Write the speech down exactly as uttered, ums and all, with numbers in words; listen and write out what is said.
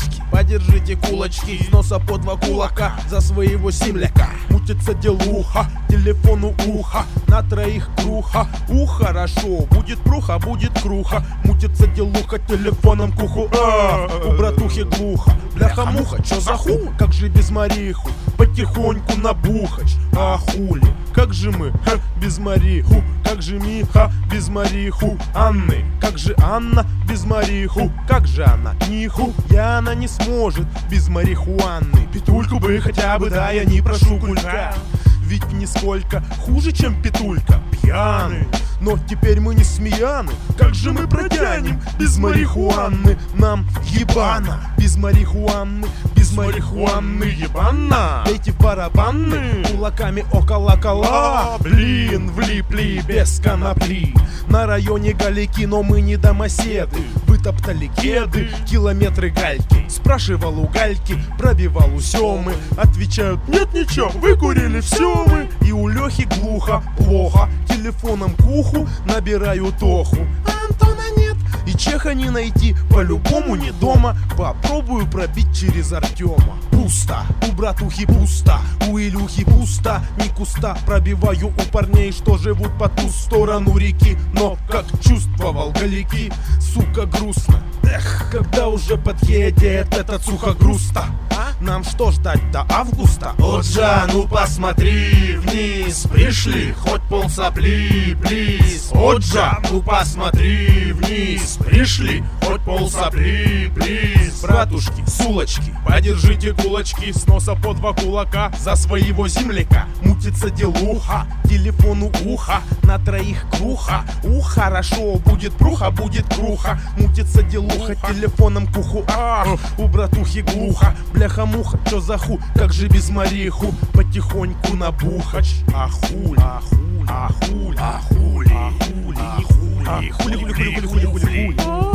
братушки, подержите кулачки, с носа по два кулака за своего земляка. Мутится делуха, телефону ухо, на троих круха. У, хорошо, будет пруха, будет круха. Мутится делуха, телефоном к уху. А, у братухи глухо, бляха-муха, чё за ху? Как же без Мариху, потихоньку набухач. А хули, как же мы, ха, без Мариху? Как же Миха без Мариху? Анны, как же Анна без Мариху? Как же она? Ниху, я она не сможет без марихуаны. Петульку бы хотя бы, да, я не прошу кулька. Ведь нисколько хуже, чем Петулька. Пьяный, но теперь мы не смеяны. Как же мы протянем без марихуаны? Нам ебано без марихуаны, без марихуаны ебано. Эти барабаны кулаками около кола. Блин, влипли без конопли. На районе галики, но мы не домоседы. Вытоптали кеды, километры гальки. Спрашивал у гальки, пробивал у Семы. Отвечают: нет ничего, выкурили все мы. И у Лехи глухо, плохо, телефоном к уху набираю Тоху. А Антона нет, и Чеха не найти, по-любому не дома. Попробую пробить через Артема. Пусто, у братухи пусто, у Илюхи пусто, ни куста. Пробиваю у парней, что живут по ту сторону реки. Но, как чувствовал галики, сука, грустно. Эх, когда уже подъедет этот сухогруз-то? Нам что ждать до августа? Оджа, ну посмотри вниз, пришли хоть полсопли, плиз. Оджа, ну посмотри вниз, пришли хоть полсопли, плиз. Братушки, сулочки, подержите кулачки, с носа по два кулака за своего земляка. Мутится делуха, телефону ухо, на троих круха. Ух, хорошо, будет пруха, будет круха. Мутится делуха, телефоном к уху. А, у братухи глухо, бляха-муха, чё за ху? Как же без Мариху? Потихоньку набухач. А хули, а хули, а хули, а хули, а хули, а хули, хули, хули, хули, хули, хули, хули.